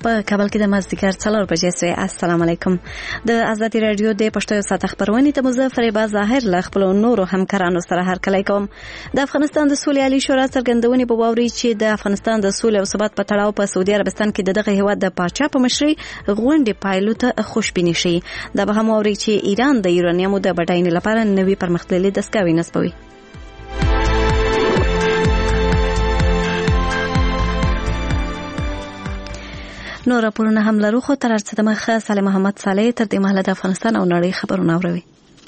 په کابل کې د مازدیګر 4 بجې سوی. السلام علیکم. د ازادي رادیو د پښتو ساعت خبرونه ته مظفر با ظاهر له خپل نورو همکارانو سره هرکلی کوم. د افغانستان د سولې عالی شورا څرګندونې په باوري چې د افغانستان د سولې او ثبات په تړاو په سعودي عربستان کې دغه هیواد د پاچا په مشرۍ غونډې پایلو ته خوشبیني شي. دا به هم اوري چې ایران د یورانیمو د بډاینې لپاره نوي پرمختللي دستګاوې نصبوي. نور راپورونه هم لرو، خو تر څه دمخه صالح محمد صالح تر دې مهاله د افغانستان او نړۍ خبرونه اوري.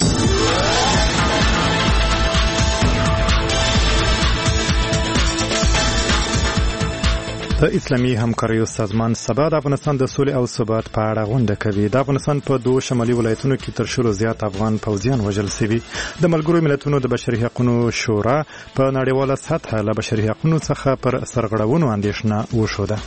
د اسلامي همکاریو سازمان سبا د افغانستان د سولې او ثبات په اړه غونډه کوي. د افغانستان په 2 شمالي ولایتونو کې تر 100 زیات افغان پوځیان وژل شوي. د ملګرو ملتونو د بشري حقوقو شورا په نړیواله سطحه له بشري حقوقو څخه پر سرغړونو اندېښنه وښوده.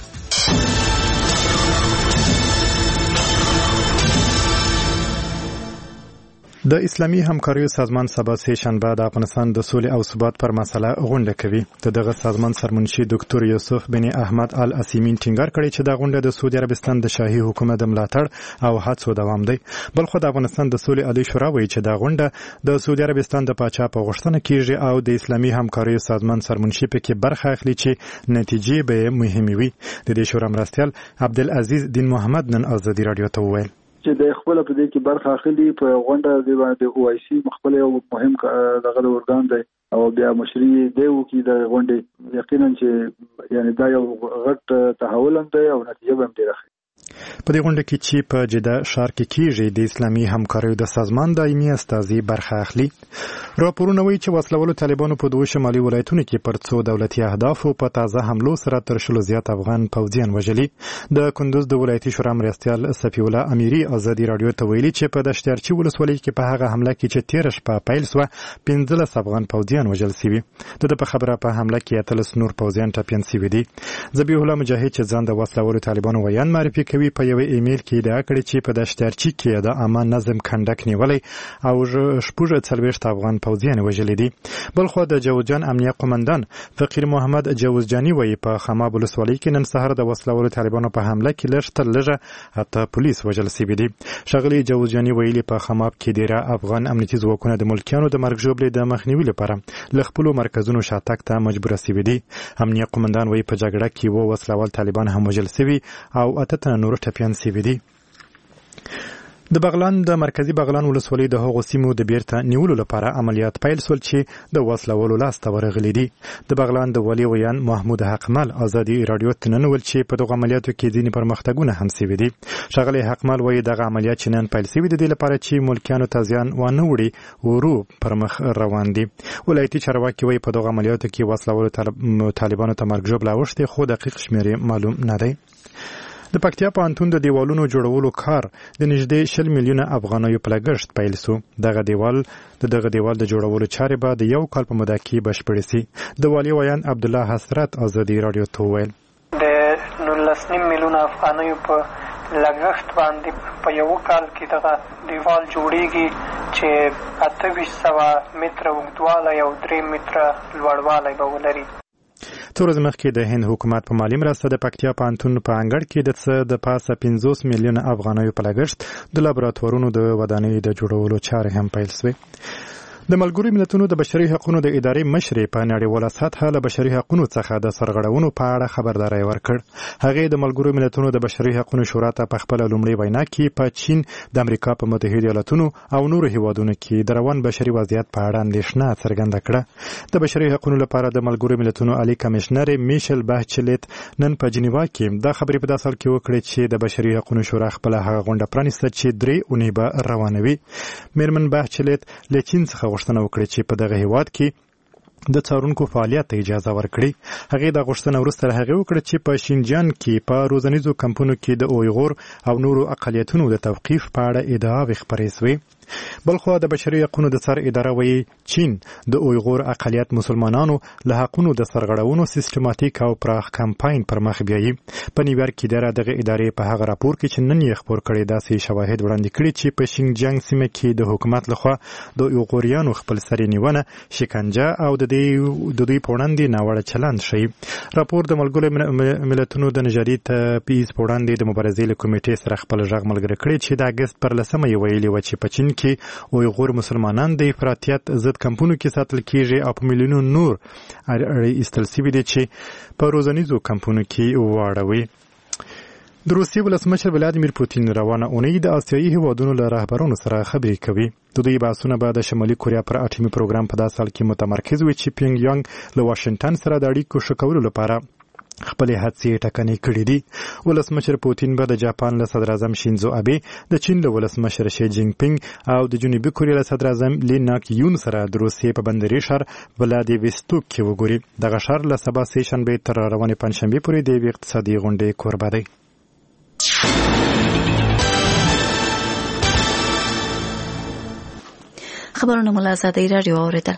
د اسلامي همکاریو سازمان سبا سه شنبه د افغانستان د سولې او ثبات پر مسله غونډه کوي. دغه سازمان سرمنشي ډاکټر یوسف بن احمد ال اسیمین ټینګار کړی چې دا غونډه د سعودي عربستان د شاهي حکومت د ملاتړ او هڅو دوام دی. بلخو د افغانستان د سولې عالی شورا وایي چې دا غونډه د سعودي عربستان د پاچا په غوښتنه کیږي او د اسلامي همکاریو سازمان سرمنشي پکې برخه اخلي چې نتیجې به مهمه وي. د دې شورا مرستیال عبدالعزیز دین محمد نن ازادي رادیو ته وویل چې د خپل په دې کې برخه اخلي په غونډه دی باندې او آی سی مخبل یو مهم دغه ورګان دی او بیا مشري دی وکي د غونډې یقینا چې یعنی دا یو غټ تحول دی او نتیجه به هم ډیره ښه. په دې غونډه کې چې په جده ښار کې کیږي د اسلامي همکاریو د سازمان دایمي استازي برخه اخلي. راپورونه وایي چې وسلوالو طالبانو په 2 شمالي ولایتونو کې پر څو دولتي اهدافو په تازه حملو سره تر 100 زیات افغان پوځیان وژلي. د کندوز د ولایتي شورا مرستیال صفی الله امیری ازادي رادیو ته ویلي چې په دشتیارچی ولسوالۍ کې په هغه حمله کې چې 13 شپه پیل شوه 15 افغان پوځیان وژل شوي. د په خبره په حمله کې 13 نور پوځیان ټپیان شوي دي. ذبیح الله مجاهد چې ځان د وسلوالو طالبانو ویان معرفي کوي په یو ایمیل کې ادعا کړې چې په دشتیارچی کې د امان نظم کندک نیولې او 40 افغان پوځیان وژلي دي. بلخو د جوزجان امنیه قومندان فقیر محمد جوزجانی وایي په خماب ولسوالۍ کې نن سهار د وسلوالو طالبانو په حمله کې لږ تر لږه حتی پولیس وژل شوي دي. ښاغلي جوزجانی ویلي په خماب کې ډیره افغان امنیتي ځواکونه د ملکیانو د مرګ ژوبلې د مخنیوي لپاره له خپلو مرکزونو شاتګ ته مجبور شوي دي. امنیه قومندان وایي په جګړه کې و وسلوال طالبان هم وژل شوي او 8 نور ټپیان شوي دي. د بغلان د مرکزی بغلان ولسوالۍ د هغو سیمو د بیرته نیولو لپاره عملیات پیل شول چې د وسلوالو لاسته ورغلي دي. د بغلان د والي ویان محمود حقمل ازادي رادیو ته نن ویل چې په دغه عملیاتو کې ځینې پرمختګونه هم شوي دي. ښاغلی حقمل وایي دغه عملیات چې نن پیل شوي د دې لپاره چې ملکیانو ته زیان ونه وړي ورو پر مخ روان دي. ولایتي چارواکي وایي په دغه عملیاتو کې وسلوالو طالبانو ته مرګ ژوبله اوښتې خو دقیق شمېر معلوم نه دی. د پکتیا پوهنتون د دیوالونو جوړولو کار د نږدې 20 میلیونه افغانیو په لګښت پیل شو. دغه دیوال د جوړولو چارې به د 1 کال په موده کې بشپړې شي. د والي ویان عبدالله حسرت ازادي رادیو ته وویل د 19 میلیونه افغانیو په لګښت باندې په 1 کال کې دغه دیوال جوړیږي چې 2800 متره اوږدوالی او 3 متره لوړوالی به ولري. څو ورځې مخکې د هند حکومت په مالي مرسته د پکتیا پوهنتون په انګړ کې د څه د پاسه 50 میلیونه افغانیو په لګښت د لابراتوارونو د ودانیو د جوړولو چارې هم پیل شوې. د ملګرو ملتونو د بشري حقوقو د ادارې مشرې په نړیواله سطحه له بشري حقوقو څخه د سرغړونو په اړه خبرداری ورکړ. هغه د ملګرو ملتونو د بشري حقوقو شورا ته په خپل لومړی وینا کې په چین، د امریکا په متحده ایالاتونو او نورو هیوادونو کې د روان بشري وضعیت په اړه اندېښنه څرګنده کړه. د بشري حقوقو لپاره د ملګرو ملتونو عالی کمشنر میشل باچلیت نن په جنیوا کې دا خبرې په داسل کې وکړې چې د بشري حقوقو شورا خپل هغه غونډه پرانیسته چې 3 اونۍ به روانوي. میرمن باچلیت له چین څخه غوښتنه وکړه چې په دغه هیواد کې د څارونکو فعالیت ته اجازه ورکړي. هغه د غوښتنه وروسته هغه وکړه چې په شینجان کې په روزنیزو کمپونو کې د اویغور او نورو اقلیتونو د توقیف په اړه ادعاوې خپرې شوې. بلخو د بشري حقوقو د سر اداره وایي چین د اویغور اقلیت مسلمانانو له حقوقو د سرغړونو سیستماتیک او پراخ کمپاین پر مخ بیایي. په نیویارک کې دغه ادارې په هغه راپور کې چې نن یې خبر کړی داسې شواهد وړاندې کړي چې په شینجیانګ سیمه کې د حکومت لخوا د اویغوریانو خپل سري نیونه، شکنجه او د دوی په وړاندې ناوړه چلند شي. راپور د ملګرو ملتونو د نژادي تبعیض په وړاندې د مبارزې له کمیټې سره خپل غږ ملګری کړی چې د اګست پر 10 یې ویلي و چې په چین کې اویغور مسلمانان د افراطیت ضد کمپونو کې ساتل کیږي او په میلیونونو نور ایستل شوي دي چې په روزنیزو کمپونو کې واړوي. د روسیې ولسمشر ولادیمیر پوتین روانه اونۍ د آسیایي هیوادونو له رهبرانو سره خبرې کوي. د دوی بحثونه به د شمالي کوریا پر اټومي پروګرام په داسې حال کې متمرکز وي چې پیونګ یانګ له واشنگټن سره د اړیکو ښه کولو لپاره خپلې هڅې ټکنۍ کړې دي. ولسمشر پوتین به د جاپان له صدر اعظم شینزو ابي، د چین له ولسمشر شي جینګ پینګ او د جنوبي کوریا له صدر اعظم لی ناک یون سره د روسیې په بندري شهر ولادیوستوک کې وګوري. دغه شهر له سبا سه شنبه تر روانې پنځشنبه پورې د اقتصادي غونډې کوربه دی. خبرونه ملا آزادۍ راډیو اوریدل.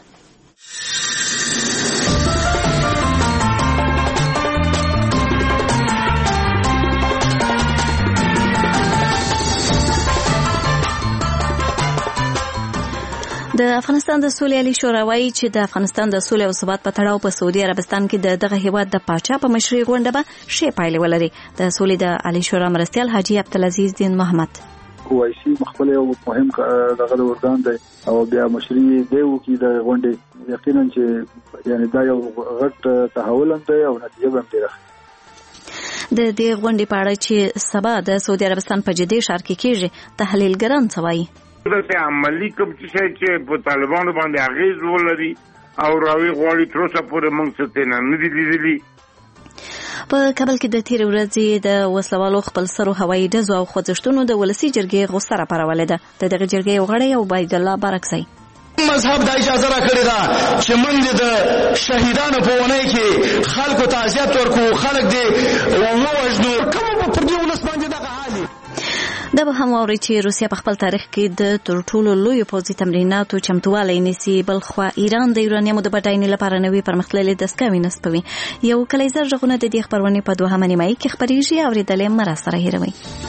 د افغانستان د سولې عالی شورا وایي چې د افغانستان د سولې او ثبات په تړاو په سعودي عربستان کې دغه هیواد د پاچا په مشرۍ غونډه به ښې پایلې ولري. د سولې د عالی شورا مرستیال حاجی عبدالعزیز دین محمد اوایسی مخبل یو مهم دغه ورګان دی او بیا مشرۍ دی وکي د غونډې یقینا چې یعنی دا یو غټ تحول دی او نتیجه به هم ډیره د دې غونډې په اړه چې سبا د سعودي عربستان په جدي ښار کې کېږي تحلیلګران څه وایي. دلته عملی کوم چې په طالبانو باندې اغیز ولري او راوي غواړي تر اوسه پورې موږ څه نه دي لیدلي. په کابل کې د تیر ورځې د وسلوالو خپل سرو هوایي ډزو او خوځښتونو د ولسی جرګې غوسه راپارولې ده. د دغه جرګې یو غړی عبید الله بارکزی مذهب د اجازه را کړی دا چې موږ د شهیدانو په ونې کې خلکو تعزیت ورکو، خلک دې ووژنو. کوم په دې ولس باندې دغه حالي دا به هم واوري چې روسیا په خپل تاریخ کې د تر ټولو لوی پوځي تمریناتو چمتووالی نیسي. بلخوا ایران د یورانیمو د بډاینې لپاره نوې پرمختللې دستګاوې نصبوي. یو کلیزر غږونه د دې خبرونې په 2 نیمایي کې خبرېږي. اورېدلې مه راسره هېروئ.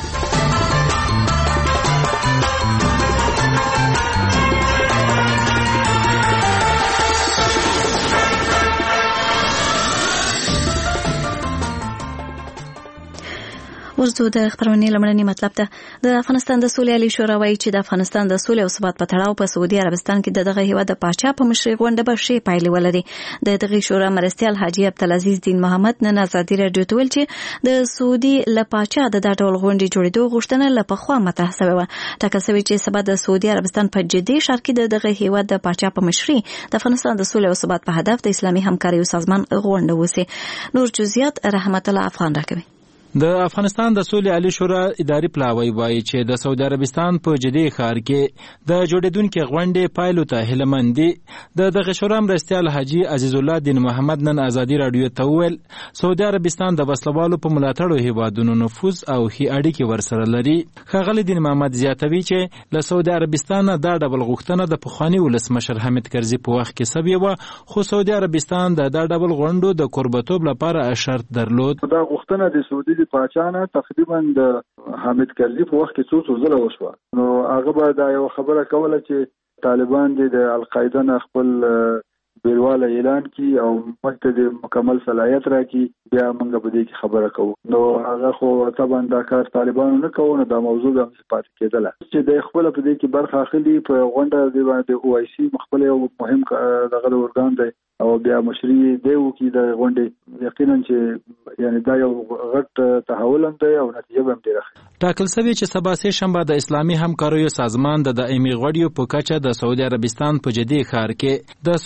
ورځو د خبرونې لمړنی مطلب ده. د افغانستان د سولې عالی شورا وایي چې د افغانستان د سولې او ثبات په تړاو په سعودي عربستان کې دغه هیواد د پاچا په مشرۍ غونډه به ښې پایلې ولري. د دغه شورا مرستیال حاجی عبدالعزیز دین محمد نن ازادي راډیو ته ویل چې د سعودي له پاچا د ډول غونډې جوړېدو غوښتنه له پخوا مطرح شوې وه. ټاکل شوی چې سبا د سعودي عربستان په جدي ښار کې دغه هیواد د پاچا په مشرۍ د افغانستان د سولې او ثبات په هدف د اسلامي همکاریو سازمان غونډه وسی. نور جزئیات رحمت الله افغان راکوي. د افغانستان د سولې عالی شورا اداري پلاوی وایي چې د سعودي عربستان په جدي ښار کې د جوړېدونکو غونډې پایلو ته هیلهمند دي. دغه شورا مرستیال حاجی عزیز الله دین محمد نن ازادي راډیو ته وویل سعودي عربستان د وسلوالو په ملاتړو هیوادونو نفوذ او ښې اړیکې ورسره لري. ښاغلی دین محمد زیاتوي چې له سعودي عربستان دا ډول غوښتنه د پخواني ولسمشر حامد کرزي په وخت کې سوې وه، خو سعودي عربستان د دا ډول غونډو د کوربتوب لپاره شرط درلود. دا غوښتنه د سعودي پاچانه تقریبا د حامد کرزي په وخت کې څو ځله وشوه. نو هغه به دا یو خبره کوله چې طالبان د القاعده نه خپل بیرواله اعلان کی او مکه د مکمل صلاحیت راکړي، بیا موږ به دې خبره کوو. نو هغه خو طبعا دا کار طالبانو نه کوو. نو دا موضوع به پاتې کېدله چې د خپل په دې کې برخه اخلي. په غونډه د اوایسی مخبل یو مهم دغه ورګان دی او بیا مشرۍ دی وکي د غونډې یقینا چې یعنی دا یو غټ تحول دی او نتیجه به هم ډیره ټاکل شوی چې سبا سه شنبه د اسلامي همکاریو سازمان د دایمي غړیو په کچه د سعودي عربستان په جدي ښار کې د سعودي د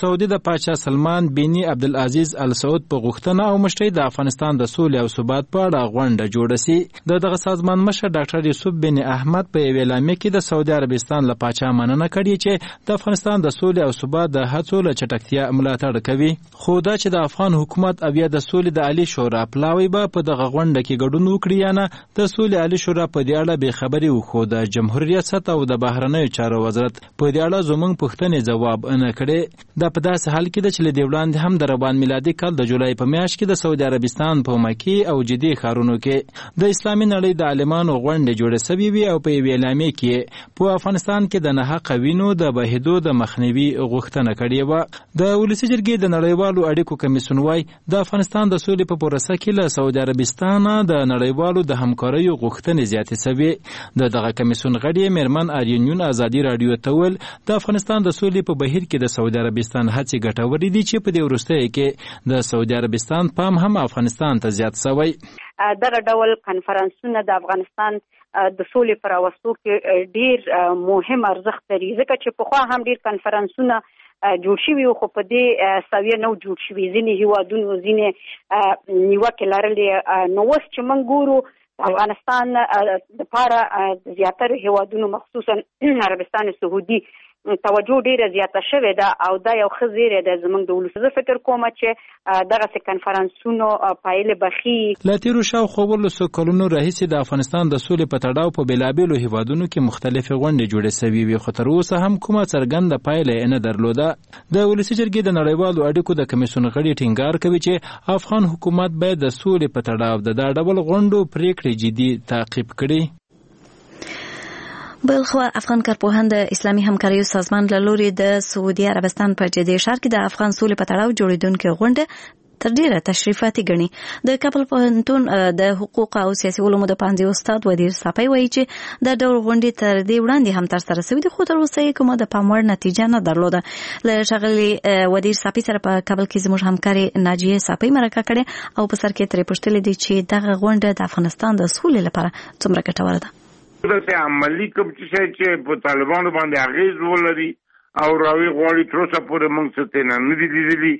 پاچا سلمان بن عبدالعزیز ال سعود په غوښتنه او مشرۍ د افغانستان د سولې او ثبات په اړه غونډه جوړه سي. دغه سازمان مشر ډاکټر یوسف بن احمد په یوه اعلامیه کې د سعودي عربستان له پاچا مننه کړې چې د افغانستان د سولې او ثبات د هڅو له چټکتیا ملاتړ کوي. خو دا چې د افغان حکومت او یا د سولې د عالی شورا پلاوی به په دغه غونډه کې ګډون وکړي یا نه، د سولې عالی شورا په دې اړه بې خبري وخو د جمهوریت ریاست او د بهرنیو چارو وزارت په دې اړه زموږ پوښتنې ځواب نه کړي. دا په داسې حال کې ده چې له دې وړاندې هم د روان میلادي کال د جولای په میاشت کې د سعودي عربستان په مکې او جدي ښارونو کې د اسلامي نړۍ د عالمانو غونډې جوړې سوي وي او په یوې اعلامیې کې په افغانستان کې د ناحقه وینو د بهېدو د مخنیوي غوښتنه کړې وه. د ولسي جرګې د نړیوالو اړیکو کمیسیون وايي د افغانستان د سولې په پروسه کې له سعودي عربستان د نړیوالو د همکاریو غوښتنې زیاتې سوي. د دغه کمیسیون غړي میرمن آریونیون ازادي رادیو ته ویل د افغانستان د سولې په بهیر کې د سعودي عربستان هڅې ګټورې دي چې په دې وروستیو کې د سعودي عربستان پام هم افغانستان ته زیات شوی. دغه ډول کنفرانسونه د افغانستان د سولې پر راوستو کې ډیر مهم ارزښت لري، ځکه چې پخوا هم ډیر کنفرانسونه جوړ شوي خو په دې سویه نه جوړ شوي. ځینې هیوادونو ځینې نیوکې لرلې. نو اوس چې موږ ګورو افغانستان لپاره زیاتره هیوادونو مخصوصا عربستان سعودي توجه ډیره زیاته شوې ده او دا یو ښه زیری ده زموږ د ولس. زه فکر کوم چې دغسې کنفرانسونو پایلې به ښې. له تېرو شاوخوا 18 کلونو راهیسې د افغانستان د سولې په تړاو په بېلابېلو هیوادونو کې مختلفې غونډې جوړې سوي وي، خو تر اوسه هم کومه څرګنده پایله یې نه درلوده. د ولسي جرګې د نړیوالو اړیکو د کمیسیون غړي ټینګار کوي چې افغان حکومت باید د سولې په تړاو د دا ډول غونډو پریکړې جدي تعقیب کړي. بلخوا افغان کارپوهان د اسلامي همکاریو سازمان له لوري د سعودي عربستان په جدي ښار کې د افغان سولې په تړاو جوړېدونکې غونډه تر ډیره تشریفاتي ګڼي. د کابل پوهنتون د حقوق او سیاسي علومو د پوهنځي استاد ودیر صافی وایي چې د ډول غونډې تر دې وړاندې هم ترسره شوې دي، خو تر اوسه یې کومه د پام وړ نتیجه نه درلوده. له ښاغلي ودیر صافی سره په کابل کې زموږ همکاري ناجیه صافی مرکه کړې او په سر کې ترې پوښتلې دي چې دغه غونډه د افغانستان د سولې لپاره څومره ګټوره ده. دغه عملی کوم چې په طالبانو باندې اغیز ولري او راوي غواړي تر اوسه پورې موږ څه نه دي لیدلي.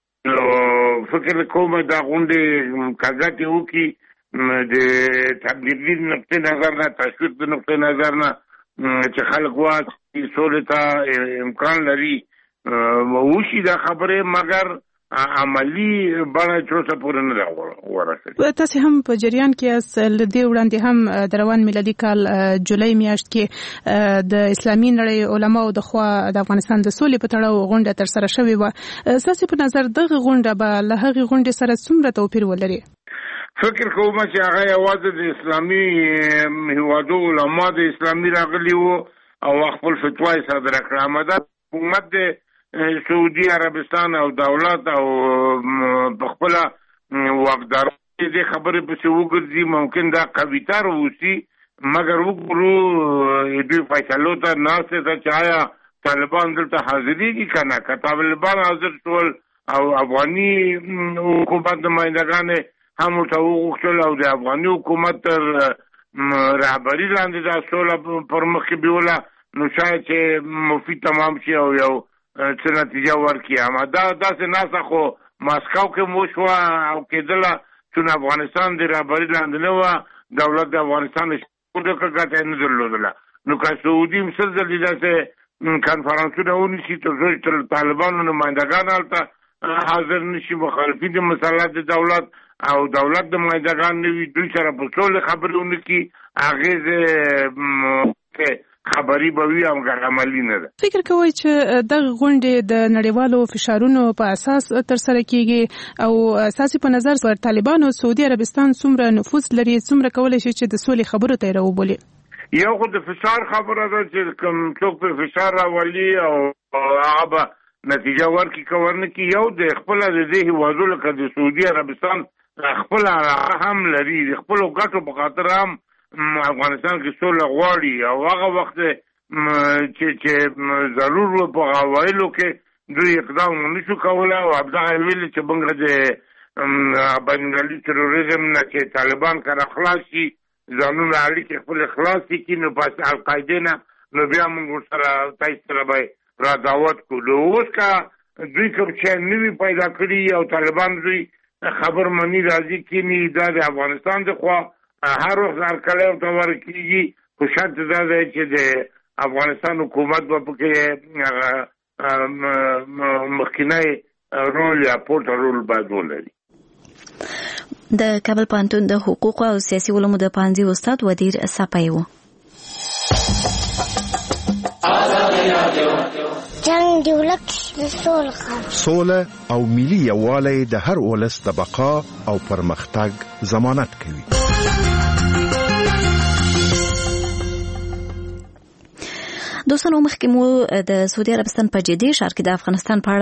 فکر کوم دا غونډې کاغذ وکړي د تبلیغي نقطې نظر نه، تشویق د نقطې نظر نه چې خلک واکي سولې ته امکان لري وشي دا خبره، مګر عملی بڼه چې اوسه پورې نه ده ورسېدلې. تاسې هم په جریان کې له دې وړاندې هم د روان میلادي کال جولای میاشت کې د اسلامي نړۍ علماو د خوا د افغانستان د سولې په تړاو غونډه ترسره شوې وه. ستاسې په نظر دغه غونډه به له هغې غونډې سره څومره توپیر ولري؟ فکر کوم چې هغه یوازې د اسلامي هیوادو علما د اسلامي راغلي وو او خپل فتوا یې صادره کړه. مدد حکومت د سعودي عربستان او دولت او بخپله واقدار دې خبرې پسې وګرځي، ممکن دا قویتر وسی، مګر وګورو دوی فیصلو ته ناسته ته چې آیا طالبان دلته حاضرېږي که نه. که طالبان حاضر شول او افغاني حکومت نمایندګان هم ورته وغوښتل او د افغاني حکومت تر رهبري لاندې دا سوله پر مخ کې بیوله، نو شاید چې مفید تمام شي او یو څه نتیجه ورکړي. اما داسې ناسه خو ماسکو کې مو شوه او کېدله چون افغانستان د رهبري لاندې نه وه، دولت د افغانستان ګټه نه درلودله. نو که سعودي هم سل ځلې داسې کنفرانسونه ونیسي تر څو چې طالبانو نمایندګان هلته حاضر نشي، مخالفین د مسلط د دولت او دولت د نمایندګان نه وي، دوی سره په ټولې خبرې ونه کړي، اغېزې خبري به وي او عملي نه ده. فکر کوئ چې دغه غونډې د نړیوالو فشارونو په اساس ترسره کیږي او اساسي په نظر پر طالبانو سعودي عربستان څومره نفوذ لري، څومره کولی شي چې د سولې خبرو ته یې راوبولي؟ یو خو د فشار خبره ده چې کوم څوک په فشار راولي او هغه به نتیجه ورکړي که ورنه کړي. یو د خپله د دې هېوادو لکه د سعودي عربستان خپله هم لري، د خپلو ګټو په خاطر هم افغانستان کې سوله غواړي او هغه وخت چې ضرور و په اوایلو کې دوی اقدام ونشو کولی او همدغه یې ویلي چې موږ د بینالمللي تروریزم نه چې طالبان کره خلاص شي، ځانونه اړیکې خپلې خلاصې کړي، نو په القاعدې نه نو بیا موږ ورسره تاسو سره به را دعوت کړو. اوس که دوی کوم چې نوی پیدا کړی او طالبان دوی خبر منی راځي کینی دا د افغانستان د خوا هر وخت هرکله ته ورکیږي خو شرط دا دی چې د افغانستان حکومت په کې مخکینی رول یا پورټ رول باید ولري. د کابل پوهنتون د حقوق او سیاسي علومو د پوهنځي استاد ودیر صفای و. جنگ دی ولک سوله او ملي یووالی د هر ولس د بقا او پرمختګ ضمانت کوي. دوستانو مخکې مو د سعودي عربستان په جدي ښار کې د افغانستان په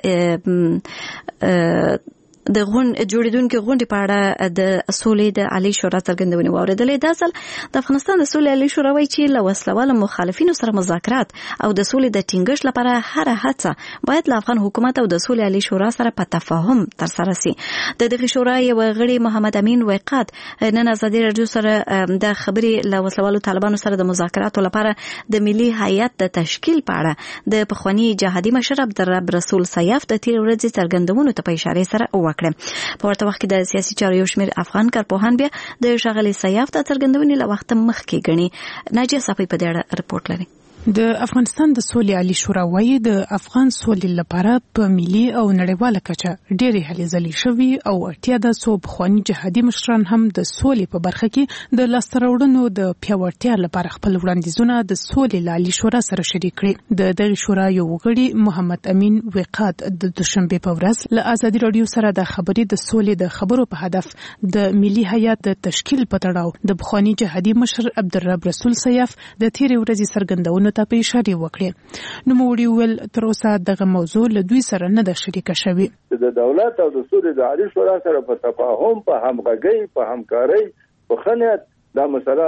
اړه د جوړیدونکو غونډې په اړه د سولې د عالی شورا څرګندونې واوریدلې. دا ځل د افغانستان د سولې عالی شورا وایي چې له وسلوال مخالفینو سره مذاکرات او د سولې د ټینګښت لپاره هر هڅه باید له افغان حکومت او د سولې عالی شورا سره په تفاهم ترسره شي. د دغه شورا یو غړي محمد امین وقاد نن ازادي رادیو سره د خبري له وسلوالو طالبانو سره د مذاکراتو لپاره د ملي هیئت د تشکیل په اړه د پخوانی جهادي مشر عبدالرب رسول سیاف د تیر ورځې څرګندونو ته په اشاره سره په ورته وخت کې د سیاسي چارو یو شمېر افغان کارپوهان بیا د ښاغلي سیاف د څرګندونې له وخته مخکې ګڼي. ناجیه صفی په دې اړه رپورټ لري. د افغانستان د سولې عالی شورا وایي د افغان سولې لپاره په ملي او نړیواله کچه ډېرې هلې ځلې شوي او اړتیا ده څو پخواني جهادي مشران هم د سولې په برخه کې د لاسته راوړنو د پیاوړتیا لپاره خپل وړاندیزونه د سولې له عالی شورا سره شریک کړي. د دغه شورا یو غړي محمد امین وقاد د دوشنبه په ورځ له ازادي رادیو سره د خبري د سولې د خبرو په هدف د ملي هیئت د تشکیل په تړاو د پخواني جهادي مشر عبدالرب رسول سیاف د تیر ورځې څرګندونو ته په اشاره وکړه. نو موږ ویل تر اوسه دغه موضوع له دوی سره نه ده شریکه شوې. د دولت او د سولې د عالی شورا سره په تفاهم په همغږۍ په همکارۍ په خنیت دا مسله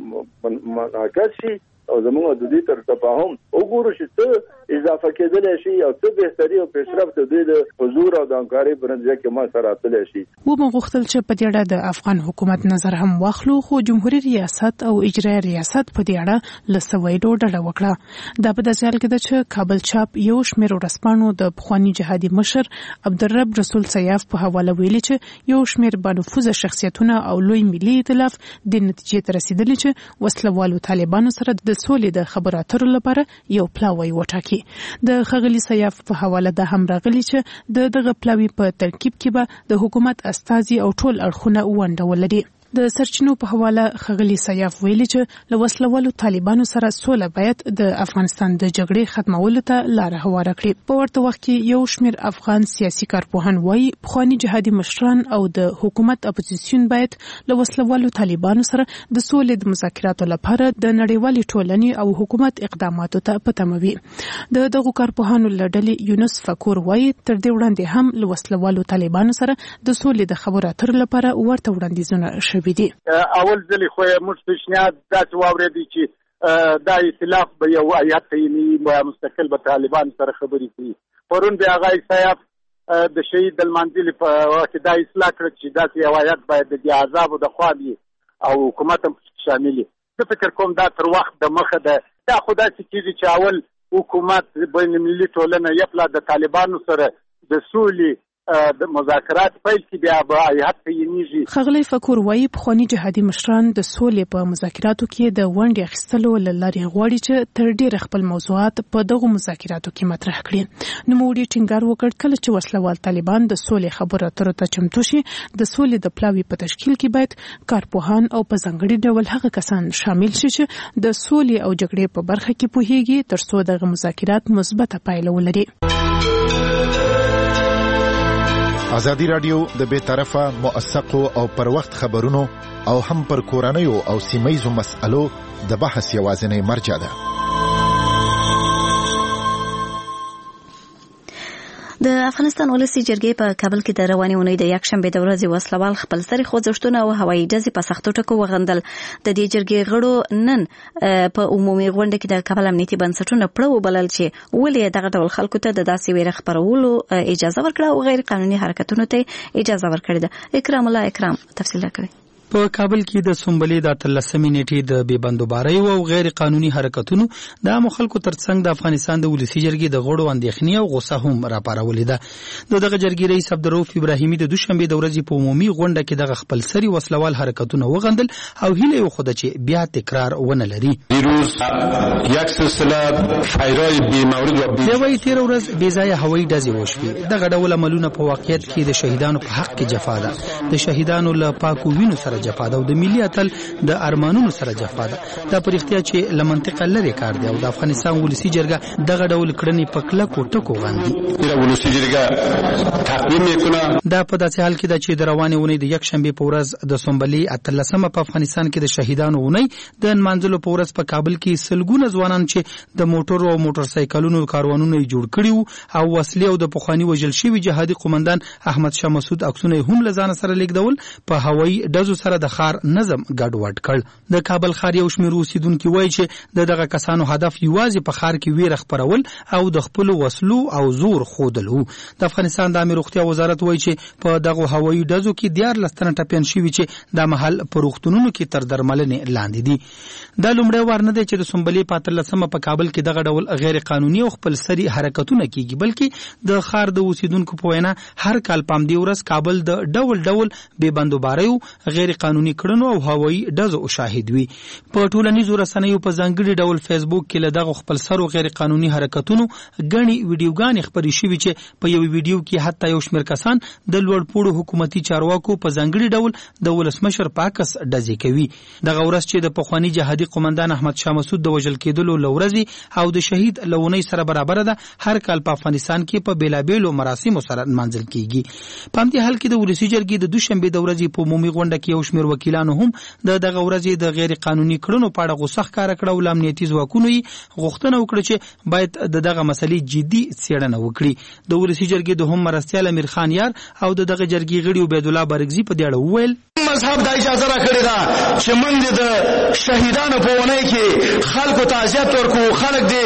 منعکس شي او زموږ د دې تر تفاهم وګورو چې څه اضافه کېدل شي او څه بهتري او پیشرفت د دې حضور او د همکارۍ په نتیجه کې ما سره اتل شي. و موږ غوښتل چې په دې اړه د افغان حکومت نظر هم واخلو خو جمهوریت ریاست او اجرایي ریاست په دې اړه لسویډو ډډه وکړه. دا په داسې حال کې ده چې کابل چاپ یو شمېر ورځپاڼو د پخواني جهادي مشر عبدالرب رسول سیاف په حواله ویلي چې یو شمېر بانفوذه شخصیتونه او لوی ملي ائتلاف د نتیجې ته رسیدلي چې وسلوالو طالبانو سره د سولې د خبرو اترو لپاره یو پلاوی وټاکي. د ښاغلي سیاف په حواله د هم راغلي چې دغه پلاوی په ترکیب کې به د حکومت استازي او ټول اړخونه ونډه ولري. د سرچینو په حواله ښاغلي سیاف ویلي چې له وسلوالو طالبانو سره سوله باید د افغانستان د جګړې ختمولو ته لاره هواره کړي. په ورته وخت کې یو شمېر افغان سیاسي کارپوهان وایي پخواني جهادي مشران او د حکومت اپوزیسیون باید له وسلوالو طالبانو سره د سولې د مذاکراتو لپاره د نړیوالې ټولنې او حکومت اقداماتو ته په تمه وي. دغو کارپوهانو له ډلې یونس فکور وایي تر دې وړاندې هم له وسلوالو طالبانو سره د سولې د خبرو اترو لپاره ورته وړاندیزونه شوي. اول ځلې خو موږ پیشنهاد داسې واورېدی چې دا ائتلاف به یو هیئت تعیني مستقل به طالبان سره خبرې کوي. پرون بیا هغه سیاف د شهید المنزلي په وخت کې دا اصلاح کړه چې داسې یو هیئت باید د احزابو د خوا وي او حکومت هم شامل وي. زه فکر کوم دا تر وخت د مخه ده. دا خو داسې کېږي چې اول حکومت بین المللي ټولنه یپله د طالبانو سره د سولې د مذاکرات پیل کې بیا به هیئت تعینیږي. ښاغلی فکور وایي پخواني جهادي مشران د سولې په مذاکراتو کې د ونډې اخیستلو له لارې غواړي چې تر ډېره خپل موضوعات په دغو مذاکراتو کې مطرح کړي. نوموړي ټینګار وکړ کله چې وسلوال طالبان د سولې خبرو اترو ته چمتو شي د سولې د پلاوي په تشکیل کې باید کارپوهان او په ځانګړي ډول هغه کسان شامل شي چې د سولې او جګړې په برخه کې پوهیږي تر څو دغه مذاکرات مثبته پایله ولري. ازادي رادیو د بے طرفه موثقو او پر وخت خبرونو او هم پر کورنیو او سیمایزو مسألو د بحث یوازینی مرجع ده. د افغانستان ولسی جرګې په کابل کې د رواني اونۍ د یکشنبه د ورځې وسلوال خپل سری خوځښتونه او هوایي ډزې په سختو ټکو وغندل. د دې جرګې غړو نن په عمومي غونډه کې د کابل امنیتي بنسټونو پړو بلل چې ولې دغه ډول خلکو ته د داسې ویره خپرولو اجازه ورکړه او غیر قانوني حرکتونو ته اجازه ورکړه. اکرام الله اکرام تفصیل راکوي. په کابل کې د سنبلې د 13 نیټې د بې بندوبارۍ او غیر قانوني حرکتونو د عامو خلکو ترڅنګ د افغانستان د ولسي جرګې د غړو اندېښنې او غوسه هم راپارولې ده. دغه جرګې رئیس عبدالرؤف ابراهیمي د دوشنبې د ورځې په عمومي غونډه کې دغه خپل سری وسلوال حرکتونه وغندل او هیله یې وښوده چې بیا تکرار ونه لري. دیروز یک سلسله فایرای بی‌مورد و بیا تیر ورځ بې ځایه هوایي ډزې وشوې. دغه ډول عملونه په واقعیت کې د شهیدانو په حق کې جفا ده. د شهیدانو له پاکو وینو سره جفا ده او د ملي اتل د ارمانونو سره جفا ده. دا په رښتیا چې له منطقه لرې کار دی او د افغانستان ولسي جرګه دغه ډول کړنې په کلکو ټکو غندي. ولسي جرګه تقدیم میکنه. دا په داسې حال کې ده چې د روانې اونۍ د یکشنبې په ورځ د سنبلې 13 په افغانستان کې د شهیدانو اونۍ د نمانځلو په ورځ په کابل کې سلګونه ځوانان چې د موټرو او موټر سایکلونو کاروانونه جوړ کړي او وسلې او د پخوانی وژل شوي جهادي قومندان احمد شاه مسعود عکسونه هم له ځان سره لیږدول په هوایي ډزو سره د ښار نظم ګډوډ کړ. د کابل ښار یو شمېر اوسیدونکي وایي چې دغه کسانو هدف یوازې په ښار کې ویره خپرول او د خپلو وسلو او زور ښودل و. د افغانستان د عامه روغتیا وزارت وایي چې په دغه هوایي ډزو کې 14 تنه ټپیان شوي چې د مهال په روغتونونو کې تر درملنې لاندې دي. دا لومړی وار نه دی چې د سنبلې په 13 په کابل کې دغه ډول غیر قانوني او خپل سری حرکتونه کیږي، بلکې د ښار د اوسیدونکو په وینا هر کال په همدې ورځ کابل د ډول ډول بې بندوباریو، غیر قانوني کړنو او هوایي ډزو شاهد وي. په ټولنیزو رسنیو په ځانګړي ډول فیسبوک کې له دغه خپل سرو غیر قانوني حرکتونو غني ویډیوګانې خپرې شوي چې په یو ویډیو کې حتی یو شمېر کسان د لوړپوړو حکومتي چارواکو په ځانګړي ډول د ولسمشر په عکس ډزې کوي. دغه ورځ چې د پخواني جهادي قومندان احمد شاه مسعود د وژل کېدلو له ورځې او د شهید له اونۍ سره برابره ده، هر کال په افغانستان کې په بېلابېلو مراسمو سره نمانځل کیږي. په همدې حال کې د ولسي جرګې د دوشنبې د ورځې په عمومي غونډه کې یو شمېر وکیلانو هم د دغه ورځې د غیر قانوني کړنو په اړه غوسه ښکاره کړه او له امنیتي ځواکونو یې غوښتنه وکړه چې باید د دغه مسلې جدي څېړنه وکړي. د ولسي جرګې دوهم مرستیال امیر خان یار او د دغه جرګې غړي عبیدالله بارګزي په دې اړه وویل مذهب دا اجازه راکړې ده چې موږ د شهیدانو په اونۍ کې خلکو تعزیت ورکو، خلک دې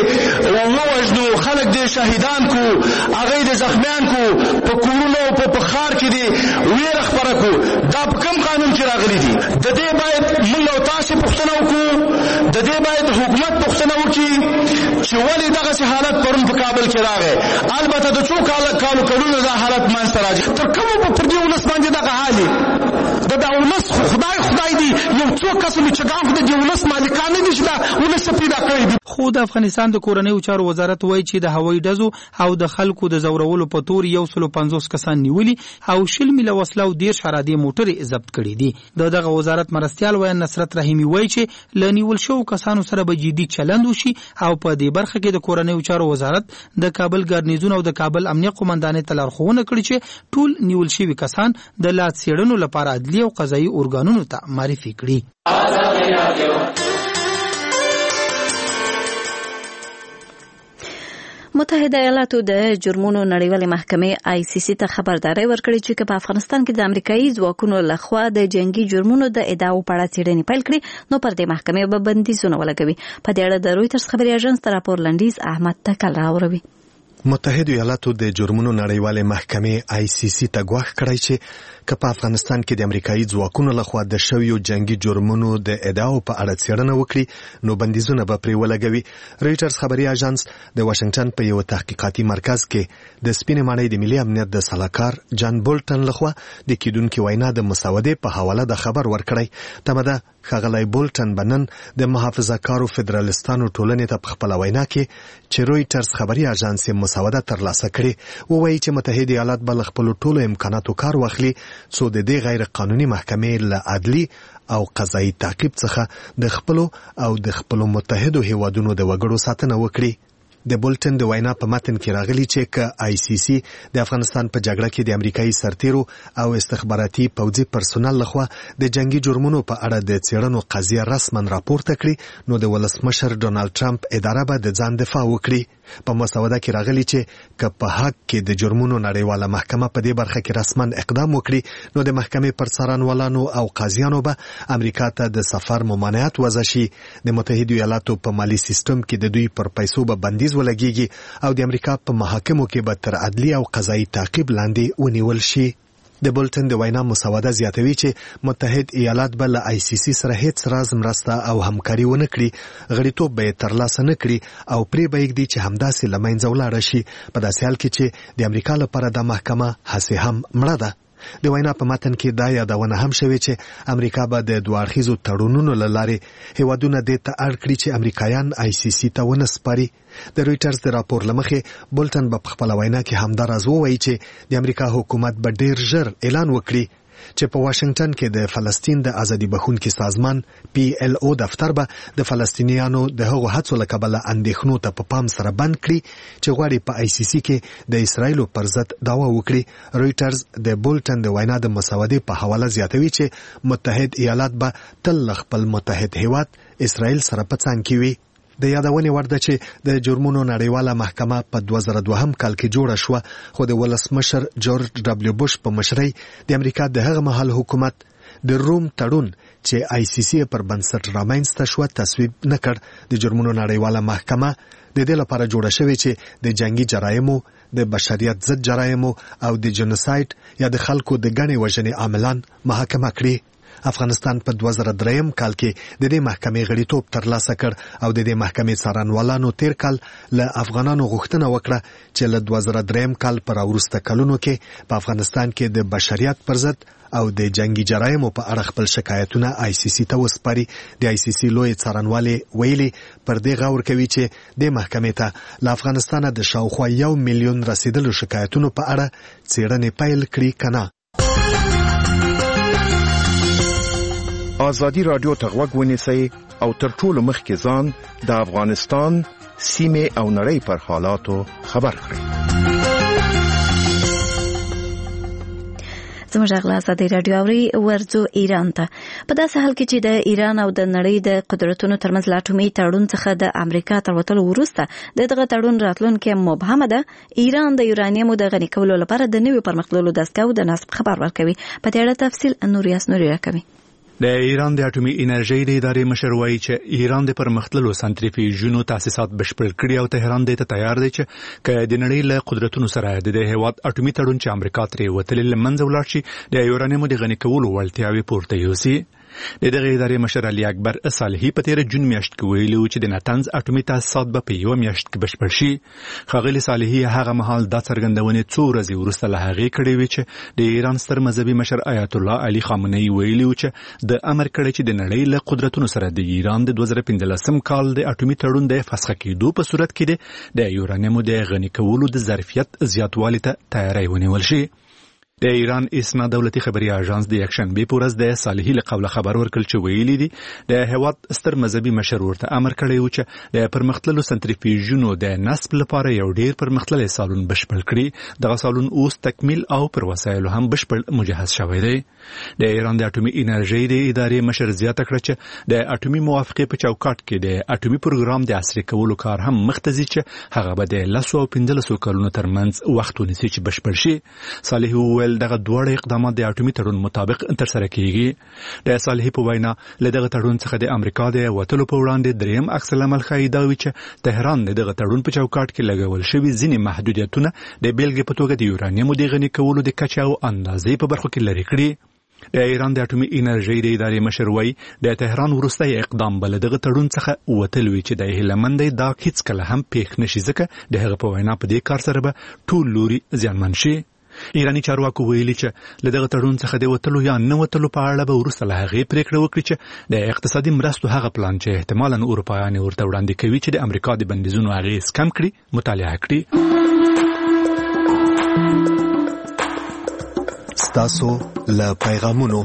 ووژنو، خلک دې شهیدان کو، هغوی دې زخمیان کو، په کورونو او په ښار کې دې ویره خپره کو. دا په کوم قانون کې راغلي دي؟ د دې باید موږ او تاسې پوښتنه وکړو، د دې باید حکومت پوښتنه وکړي چې ولې دغسې حالت پرون په کابل کې راغی. البته د څو کالو کلونو دا حالت منځته راځي. تر کومه به پر دې ولس باندې دغه حال د ولس خدای دی یو څو کسانو چې ګام د ولس مالکان دي چې دا ولس پیدا کړی دي. خو د افغانستان د کورنیو چارو وزارت وایي چې د هوایي ډزو او د خلکو د زورولو په تور 150 کسان نیولي او 20 میله وسله او 10 حرادې موټرې ضبط کړي دي. دغه وزارت مرستیال وایي نصرت رحیمي وایي چې له نیول شوو کسانو سره به جدي چلند وشي او په دې برخه کې د کورنیو چارو وزارت د کابل ګارنیزون او د کابل امنیه قومندانۍ ته لارښوونه کړې چې ټول نیول شوي کسان د لا څېړنو لپاره عدلي او قضایي ارګانونو ته معرفي کړي. متحده ایالاتو د جرمونو نړیوالې محکمې ICC ته خبرداري ورکړې چې په افغانستان کې د امریکایي ځواکونو لخوا د جنگي جرمونو د ادعاو په اړه څېړنې پیل کړي نو پر دې محکمې به بندیزونه ولګوي. په دې اړه د رویټرز خبري اژانس ته راپور لنډیز احمد تکل راوړي. متحده ایالاتو د جرمونو نړیوالې محکمې ICC ته ګواښ کړی چې که په افغانستان کې د امریکایي ځواکونو لخوا د شویو جنگي جرمونو د ادعاو په اړه څېړنه وکړي نو بندیزونه به پرې ولګوي. رویټرز خبري اژانس د واشنگټن په یو تحقیقاتي مرکز کې د سپینې ماڼۍ د ملي امنیت د سلاکار جان بولټن لخوا د کیدونکو وینا د مسودې په حواله د خبر ورکړی. تمه ده ښاغلی بولټن بنن د محافظه کارو فدرالستانو ټولنې ته په خپله وینا کې چې رویټرز خبري اژانس مسوده ترلاسه کړي ووایي چې متحده ایالات به له خپلو ټولو امکاناتو کار واخلي څو د دې غیر قانوني محکمې له عدلي او قضایي تعقیب څخه د خپلو او د خپلو متحدو هیوادونو د وګړو ساتنه وکړي. د بولټن د وینا په متن کې راغلی چې که ICC د افغانستان په جګړه کې د امریکایي سرتیرو او استخباراتي پوځي پرسونل لخوا د جنگي جرمونو په اړه د څېړنو قضیه رسما راپورته کړي نو د ولسمشر ډونالد ټرمپ اداره به د ځان دفاع وکړي. په مسوده کې راغلی چې که په حق کې د جرمونو نړیواله محکمه په دې برخه کې رسما اقدام وکړي نو د محکمې پر څارنوالانو او قاضیانو به امریکا ته د سفر ممانعت وضع شي. د متحده ایالاتو په مالی سیستم کې د دوی پر پیسو به بندیز ولګیږي او د امریکا په محاکمو کې به تر عدلي او قضایي تعقیب لاندې ونیول شي. د بولټن د وینا مسوده زیاتوي چې متحد ایالات به له آی سی سی سره هیڅ راز مرسته او همکاري ونه کړي، غړیتوب به یې ترلاسه نه کړي او پرې به یږدي چې همداسې له منځه ولاړه شي، په داسې حال کې چې د امریکا لپاره د محکمه هسې هم مړه ده. د وینا په متن کې دا یادونه هم شوې چې امریکا به د دوه اړخیزو تړونونو له لارې هیوادونه دې ته اړ کړي چې امریکایان آی سی سی ته ونه سپاري. د رویټرز د راپور له مخې بولټن به په خپله وینا کې همدا راز ووایي چې د امریکا حکومت به ډیر ژر اعلان وکړي چې په واشنگټن کې د فلسطین د ازادي بخښونکي سازمان PLO دفتر به د فلسطینیانو د هغو هڅو له کبله اندېښنو ته په پام سره بند کړي چې غواړي په آی سی سی کې د اسرایلو پر ضد دعوا وکړي. رویټرز د بولټن د وینا د مسودې په حواله زیاتوي چې متحد ایالات به تل خپل متحد هیواد اسرایل سره په څنګ کې وي. د یادونې وړ ده چې د جرمونو نړیواله محکمه په 2002 کال کې جوړه شوه، خو د ولسمشر جورج ډبلیو بوش په مشرۍ د امریکا د هغه مهال حکومت د روم تړون چې آی سی سی پر بنسټ رامنځته شو تصویب نه کړ. د جرمونو نړیواله محکمه د دې لپاره جوړه شوې چې د جنگي جرایمو، د بشریت ضد جرایمو او د جنوساید یا د خلکو د ګڼې وژنې عاملان محاکمه کړي. افغانستان په 2003 کال کې د دې محکمې غړیتوب ترلاسه کړ او د دې محکمې څارنوالانو تیر کال له افغانانو غوښتنه وکړه چې له 2003 کال پر وروسته کلونو کې په افغانستان کې د بشریت پر ضد او د جنگي جرایمو په اړه خپل شکایتونه آی سی سی ته وسپاري. د آی سی سی لوی څارنوالي ویلي پر دې غور کوي چې د محکمې ته له افغانستانه د شاوخوا 1 میلیون رسیدلو شکایتونو په اړه څېړنې پیل کړي کنه. آزادی رادیو ته غوږ ونیسئ او تر ټولو مخکې ځان د افغانستان سیمې او نړۍ پر حالاتو خبر کړئ. زموږ غلا آزادی رادیو اوري ورځو ایران ته. په داسې حال کې چې د ایران او د نړۍ د قدرتونو ترمنځ لا اټومي تړون څخه د امریکا تر وتلو وروسته دغه تړون راتلونکي مبهمه ده، ایران د یورانیمو د غني کولو لپاره د نوي پرمختللو دستګاو د نصب خبر ورکوي. په دې اړه تفصیل نوریاس نوري راکوي. د ایران د اټومي انرژي د ادارې مشر وایي چې ایران د پرمختللو سنټریفیوژونو تاسیسات بشپړ کړي او تهران دې ته تیار دی چې که د نړۍ له قدرتونو سره د هیواد اټومي تړون چې امریکا ترې وتلې له منځه ولاړ شي د یورانیمو د غني کولو وړتیاوې پورته یوسي. د دغه ادارې مشر علي اکبر صالحي په تیر جون میاشت کې ویلي و چې د نتنز اټومي تاسیسات به په یو میاشت کې بشپړ شي. ښاغلي صالحي هغه مهال دا څرګندونې څو ورځې وروسته له هغې کړې وې چې د ایران ستر مذهبي مشر آیت الله علي خامنه‌ای ویلي و چې د امر کړی چې د نړۍ له قدرتونو سره د ایران د 2015 کال د اټومي تړون د فسخ کېدو په صورت کې د یورانیمو د غني کولو د ظرفیت زیاتوالي ته تیاری ونیول شي. د ایران اسنا دولتي خبري اژانس د یکشنبه په ورځ د صالحي له قوله خبر ورکړ چې ویلي دي د هیواد ستر مذهبي مشر ورته امر کړی و چې د پرمختللو سنټریفیوژونو د نصب لپاره یو ډیر پرمختللی سالون بشپړ کړي. دغه سالون اوس تکمیل او پر وسایلو هم بشپړ مجهز شوی دی. د ایران د اټومي انرژي د ادارې مشر زیاته کړه چې د اټومي موافقې په چوکاټ کې د اټومي پروګرام د عصري کولو کار هم مختزي چې هغه به د 15 کلونو ترمنځ وخت ونیسي چې بشپړ شي. صالحي وویل دغه دوه اقدامات د اټومي تړون مطابق تر سره کیږي. د صالحي په وینا له دغه تړون څخه د امریکا د وټلو په وړاندې دریم عکس العمل ښایي دا وي چې تهران دغه تړون په چوکاټ کې لګول شوی ځینې محدودیتونه د بیلګې په توګه د یورانیمو د غني کولو د کچې او اندازې په برخو کې لري کړي. د ایران د اټومي انرژي د ادارې مشر وایي د تهران وروستی اقدام بل دغه تړون څخه وټل وی چې د هیلمند دا هیڅ کله هم پیښ نشي ځکه د هغه په وینا په دې کار سره به ټول لوري زیانمن شي. ایرانی چارواکو ویلي چې له دغه تړون څخه د وتلو یا نه وتلو په اړه به وروسته له هغې پریکړه وکړي چې د اقتصادي مرستو هغه پلان چې احتمالاً اروپایان ورته وړاندې کوي چې د امریکا د بندیزونو اغېز کم کړي مطالعه کړي. ستاسو له پیغامونو.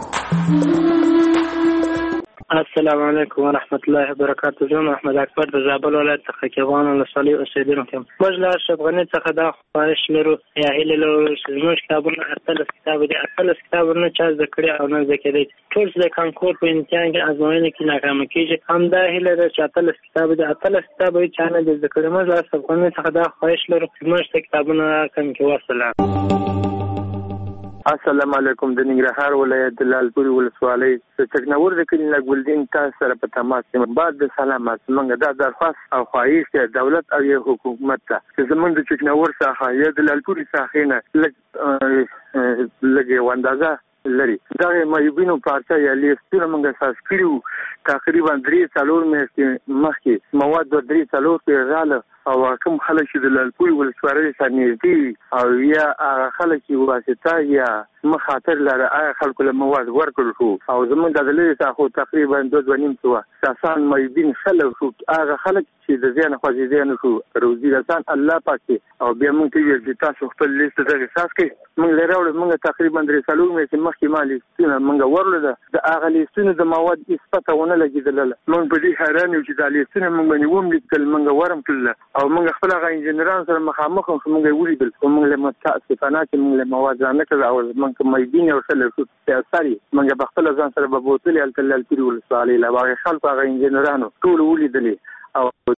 السلام علیکم ورحمت الله وبرکاته. زه محمد اکبر د زابل ولایت څخه کېوان ولسوالۍ اوسېدونکی یم. موږ له افغانۍ څخه دا خواهش لرو یا هیله لرو چې زموږ کتابونه 18 کتاب دي. 18 کتابونه چا زده کړي او نه زده کېدی. ټول د کانکور په امتحان کې ازموینه کې ناکامه کېږي. همدا هیله ده چې 18 کتاب دي. 18 کتاب یې چا نه زده کړي. موږ له افغانۍ څخه دا خواهش لرو چې زموږ کتابونه کم کې وسله. السلام علیکم. د ننګرهار ولایت د لالپورې ولسوالۍ د تکنور د کلي ګلدین تاسو سره په تماس یم. بعد د سلامات موږ دا درخواست او خواهش د دولت او حکومت ته چې زموږ د تکنور ساحه یا د لالپورې ساحې نه لږ اندازه لري. دا مېبینو پارچه یا لیستونه موږ اساس کړیو تقریبا 3-4 میاشتې مخکې مواد د 3-4 کې رااله او کوم خلک چې د لالپورې ولسوالۍ سره نږدې او یا هغه خلک چې واسطه یا مخاطر لري هغه خلکو له مواد ورکړل شو او زموږ د لری څخه تقریبا 2.5 سوه کسان مېبین خلک شو. هغه خلک چې د ځان خوځیدل نه شو روزي رسان الله پاک او بیا موږ ته ویل چې تاسو خپل لیست دغه اساس کې موږ لراوړو. موږ تقریبا 3 میاشتې مخکې مالي ستونه موږ ورلده د هغه لیستونه د مواد اثباتونه لګیدل. موږ په دې حیران یو چې د لیستونه موږ باندې وملیکل موږ ورم کړل او موږ خپل غا انجنیران سره مخامخ موږ ولیدل او موږ له متاسفانه چې موږ له مواد نه کړو او موږ مېبین او سره شو تاسو موږ په خپل ځان سره به بوتل التلل پیرول سوالي لا واغ خلک غا انجنیرانو ټول ولیدل او